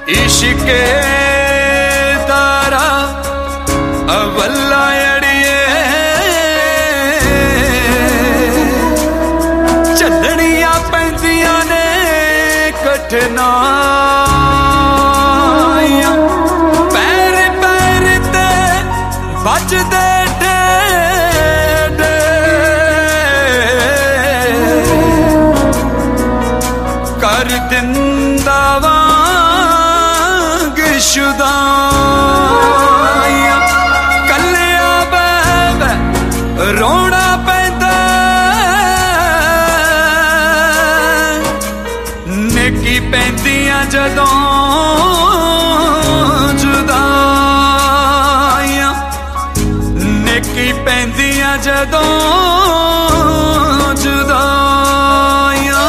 इश्के तारा अवल्ला अड़िए चलनिया पैंदियां ने कठना पैर पैर ते बजदे ढेडे कर दिंदा शुदाइयां कलिया बह रोना पैंदा नेकी पैंदियां जदों जुदाइयां नेकी पैंदियां जदों जुदाइयां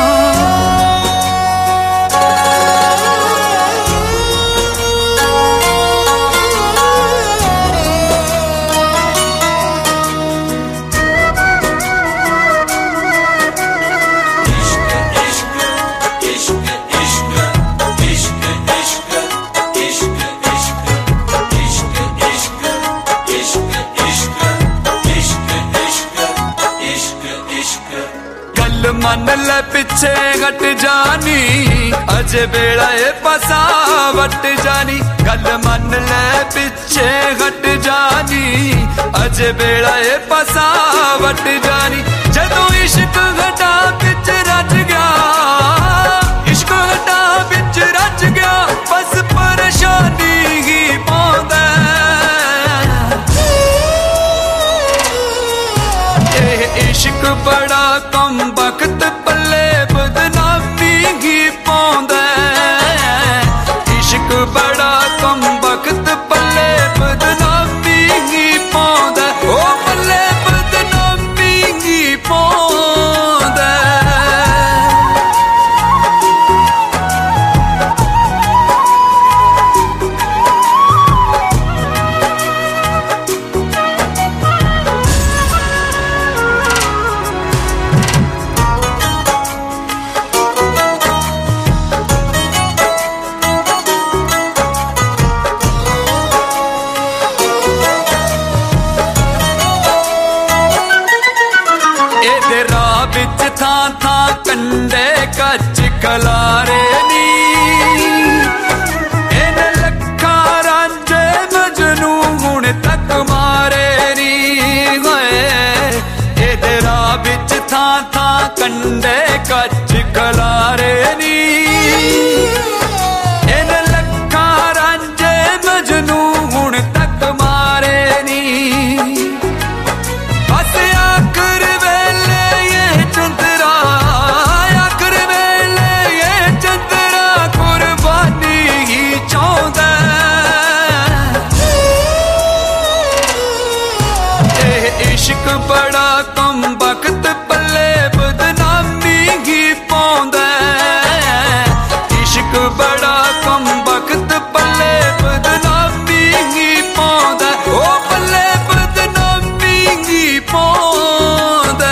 मन ले पिछे हट जानी अजे बेड़ा ए पसा वट जानी गल मन ले पिछे हट जानी अजे बेड़ा ए पसा वट जानी जदों इश्क घटा बिच रच गया इश्क घटा बिच रच गया बस परेशानी ही पौंदा इश्क बड़ा कम वक्त पल्ले बदनामी ही पौंदा इश्क बड़ा कम वक्त पल्ले बदनामी ही पौंदा ओ पल्ले बदनामी ही पौंदा बिच थां थां कंडे कच कलारे नी इन लखा रांझे मजनू हुण तक मारे नी एदे राह बिच थां थां कंडे कच कलारे नी इन लखा रांझे मजनू हुण तक मारे नी बस आखिर इश्क बड़ा कम वक्त पल्ले बदनामी ही पौंदा इश्क बड़ा कम वक्त पल्ले बदनामी ही पौंदा ओ पल्ले बदनामी ही पौंदा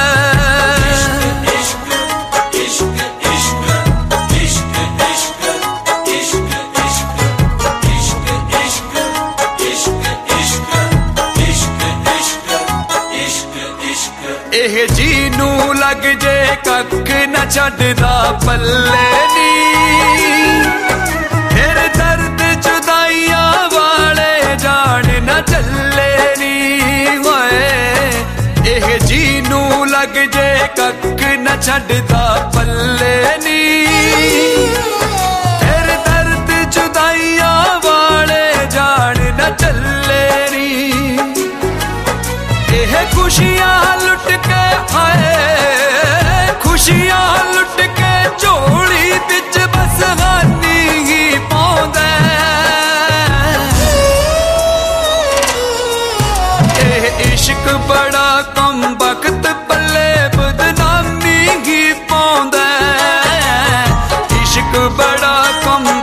एह जी नू लग जे कख न छड्डदा पल्ले नी फिर दर्द जुदाइयां वाले जान न चले नी होए एह जी नू लग जे कख न छड्डदा पल्ले नी फिर दर्द जुदाइयां वाले जान न चले नी एह खुशियां लुट के आए खुशियां लुट के झोली बिच बस हानी ही पौंदा एह इश्क बड़ा कम वक्त पल्ले बदनामी ही पौंदा इश्क बड़ा कम